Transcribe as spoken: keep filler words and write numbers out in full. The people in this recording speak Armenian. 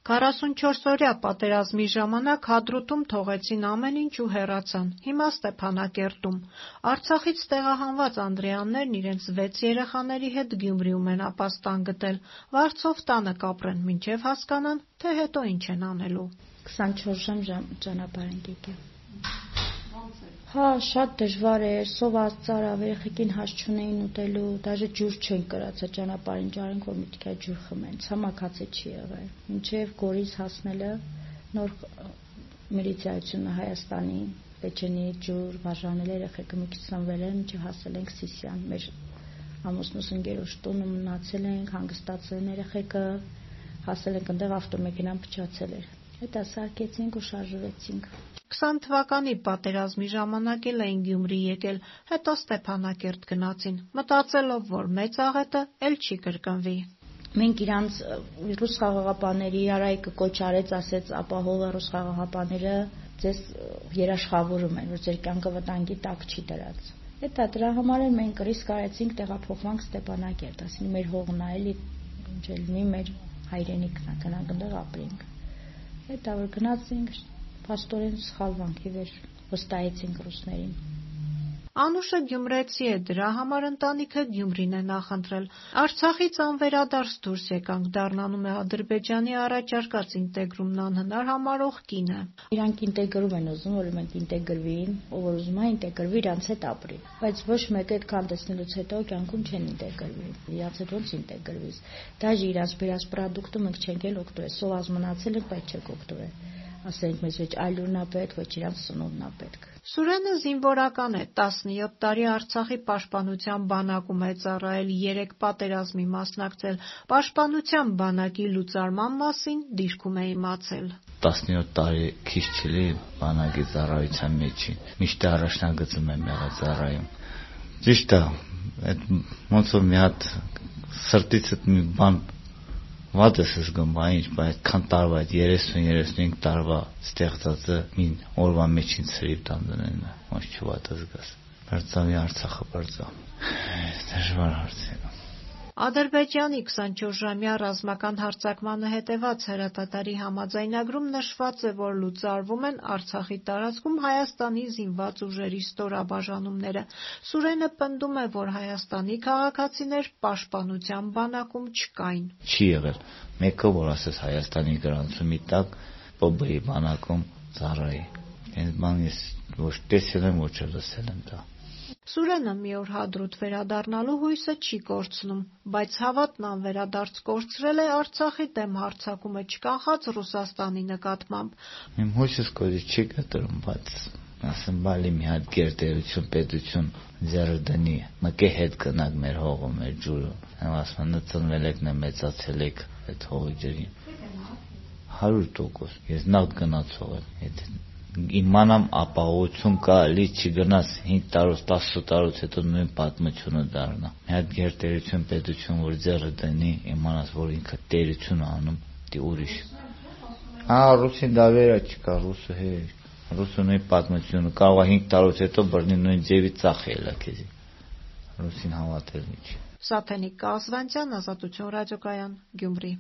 քառասունչորսօրյա պատերազմի ժամանակ Հադրութում թողեցին ամեն ինչ ու հեռացան, հիմա Ստեփանակերտում։ Արցախից տեղահանված անդրեաններն իրենց վեց երեխաների հետ Գյումրիում են ապաստան գտել, վարձով տանը կապրեն, մինչև հասկանան, թե հետո ինչ են անելու։ քսանչորս ժամ ճանապարհ ենք եկել։ Հա, շատ դժվար էր, սոված ծարավ, երեխեքին հաշ չունեին ուտելու, դաժե ջուր չեն կրացա ճանապարհին ճարենք, որ մի տիկա ջուր խմեն, ցամաքացի չի եղել։ Մինչև Գորիս հասնելը նոր միլիցիայությունը Հայաստանի Պեչենի ջուր բաժանել երեխեքը մի քիչ սնվել են, մինչև հասել ենք Սիսիան, մեր ամուսնուս ընկերոջ տունը մնացել ենք, հանգստացել են երեխեքը, հասել ենք այնտեղ ավտոմեքենան փչացել էր։ Հետո սարքեցինք ու շարժվեցինք։ Քսան թվականի պատերազմի ժամանակ էլ էին Գյումրի եկել, հետո Ստեփանակերտ գնացին, մտածելով, որ մեծ աղետը էլ չի կրկնվի։ Մենք իրանց ռուս խաղաղապահների Արայիկը կոչ արեց, ասեց ապահովը ռուս խաղաղապահները ձեզ երաշխավորում են, որ ձեր կյանքը վտանգի տակ չի դրած։ Հետո դրա համար էլ մենք ռիսկ արեցինք տեղափոխվանք Ստեփանակերտ, ասին մեր հողն է, էլի ինչ լինի մեր հայրենիքն է, գնանք այնտեղ ապրենք։ Հետո որ գնացինք, փաստորեն սխալվանքի վեր վստահեցինք ռուսներին։ Անուշը գյումրեցի է, դրա համար ընտանիքը Գյումրին է նախընտրել։ Արցախից անվերադարձ դուրս եկանք, դառնանում է Ադրբեջանի առաջարկած ինտեգրումն անհնար համարող կինը։ Իրանք ինտեգրում են ուզում, որ մենք ինտեգրվին, ով որ ուզում է ինտեգրվի, իրանց հետ ապրի։ Բայց ոչ մեկը այդքան տեսնելուց հետո կյանքում չեն ինտեգրվի։ Իրանց հետ ոնց ինտեգրվիս։ Դաժե իրանց բերած պրոդուկտը մենք չենք էլ օգտվել, սոված մնացել ենք, բայց չենք օգտվել։ Ասենք մեզ ոչ այլուրն է պետք, ոչ իրանց սնունդն է պետք։ Սուրենը զինվորական է, տասնյոթ տարի Արցախի պաշտպանության բանակում է ծառայել, երեք պատերազմի մասնակցել, պաշտպանության բանակի լուծարման մասին դիրքում է իմացել։ տասնյոթ տարի քիչ չլի բանակի ծառայության մեջ, միշտ առաջնագծում եմ եղած ծառայում։ Ճիշտ է, այդ ոնց որ մի հատ սրտիցդ մի բան վատ ես զգում, բայց այդքան տարվա, այդ երեսուն երեսունհինգ տարվա ստեղծածը մի օրվա մեջին ցրիվ տանդնեն, ոչ չվատ զգաս։ Բարձավի Արցախը բարձա։ Դժվար հարց է։ Ադրբեջանի քսանչորսժամյա ռազմական հարձակմանը հետևած հրատադարի համաձայնագրում նշված է, որ լուծարվում են Արցախի տարածքում Հայաստանի զինված ուժերի ստորաբաժանումները։ Սուրենը պնդում է, որ Հայաստանի քաղաքացիներ պաշտպանության բանակում չկային։ Չի եղել մեկը, որ ասես Հայաստանի գրանցումի տակ Պ B-ի բանակում ծառայի։ Այս բան ես ոչ տեսել եմ, ոչ էլ լսել եմ դա։ Սուրենը մի օր Հադրութ վերադառնալու հույսը չի կորցնում, բայց հավատն անվերադարձ կորցրել է Արցախի դեմ հարձակումը չկանխած Ռուսաստանի նկատմամբ։ Իմ հույսս կորի չի կտրում, բայց ասեմ բալի մի հատ գերտերություն, պետություն ձեռը դնի, մկե հետ գնանք մեր հողը, մեր ջուրը։ Ասում են ծնվել եք, մեծացել եք այդ հողի ջրին։ հարյուր տոկոս ես նախ գնացող եմ, եթե իմանամ ապահովություն կա, լի չգնաս հինգ տարուց, տասը տարուց հետո նույն պատմությունը դառնա։ Մի հատ գերտերություն, պետություն, որ ձեռը դնի, իմանաս, որ ինքը տերություն անում, դի ուրիշ։ Հա, ռուսին դա վերա չկա, ռուսը հե, ռուսը նույն պատմությունը, կարող է հինգ տարուց հետո բռնի նույն ձևի ծախի էլա քեզի։ Ռուսին հավատել չի։ Սաթենիկ Կազվանցյան, Ազատություն ռադիոկայան, Գյումրի։